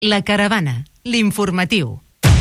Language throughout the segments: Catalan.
La Caravana, l'informatiu.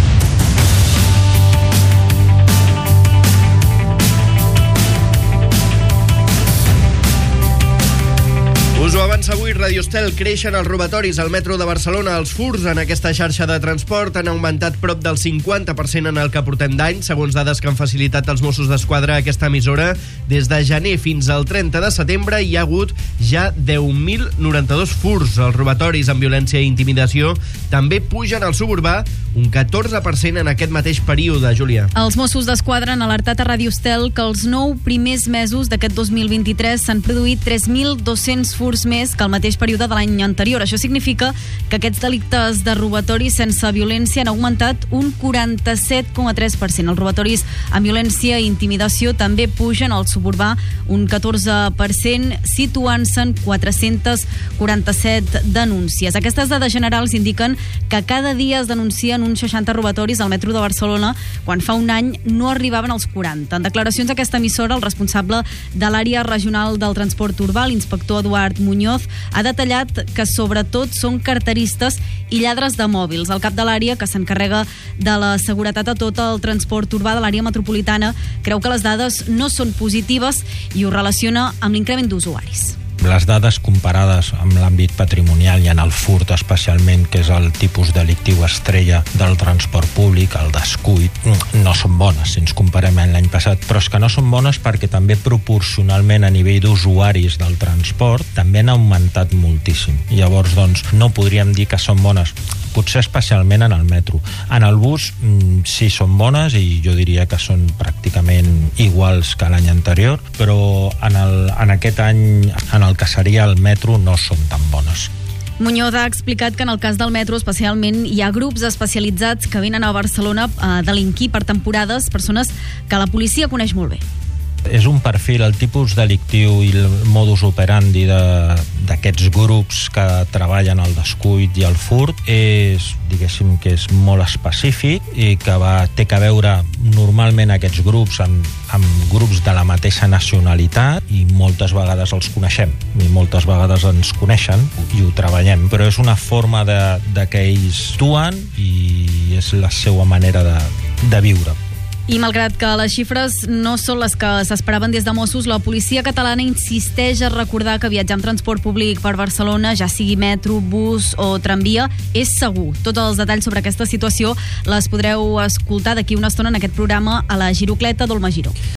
Us ho avança avui Radio Estel, creixen els robatoris al metro de Barcelona. Els furts en aquesta xarxa de transport han augmentat prop del 50% en el que portem d'any, segons dades que han facilitat els Mossos d'Esquadra a aquesta emissora. Des de gener fins al 30 de setembre hi ha hagut ja 10.092 furts. Els robatoris amb violència i intimidació també pugen al suburbà un 14% en aquest mateix període, Júlia. Els Mossos d'Esquadra han alertat a Radio Estel que els 9 primers mesos d'aquest 2023 s'han produït 3.200 furts més que el mateix període de l'any anterior. Això significa que aquests delictes de robatori sense violència han augmentat un 47,3%. Els robatoris amb violència i intimidació també pugen al suburbà un 14%, situant-se en 447 denúncies. Aquestes dades generals indiquen que cada dia es denuncien uns 60 robatoris al metro de Barcelona, quan fa un any no arribaven als 40. En declaracions a aquesta emissora, el responsable de l'àrea regional del transport urbà, l'inspector Eduard Muñoz, ha detallat que sobretot són carteristes i lladres de mòbils. El cap de l'àrea, que s'encarrega de la seguretat a tot el transport urbà de l'àrea metropolitana, creu que les dades no són positives i ho relaciona amb l'increment d'usuaris. Les dades comparades amb l'àmbit patrimonial i en el furt especialment, que és el tipus delictiu estrella del transport públic, el descuit, no són bones si ens comparem amb l'any passat, però és que no són bones perquè també proporcionalment a nivell d'usuaris del transport també han augmentat moltíssim. Llavors, doncs, no podríem dir que són bones, potser especialment en el metro. En el bus sí són bones i jo diria que són pràcticament iguals que l'any anterior, però en aquest any, en el que seria el metro, no són tan bones. Muñoz ha explicat que en el cas del metro especialment hi ha grups especialitzats que venen a Barcelona a delinquir per temporades, persones que la policia coneix molt bé. És un perfil, el tipus delictiu i el modus operandi d'aquests grups que treballen el descuit i el furt és, diguéssim, que és molt específic i que té a veure normalment aquests grups amb grups de la mateixa nacionalitat i moltes vegades els coneixem i moltes vegades ens coneixen i ho treballem, però és una forma de que ells actuen i és la seva manera de viure. I malgrat que les xifres no són les que s'esperaven des de Mossos, la policia catalana insisteix a recordar que viatjar amb transport públic per Barcelona, ja sigui metro, bus o tramvia, és segur. Tots els detalls sobre aquesta situació les podreu escoltar d'aquí una estona en aquest programa a la Girocleta d'Olma Giró.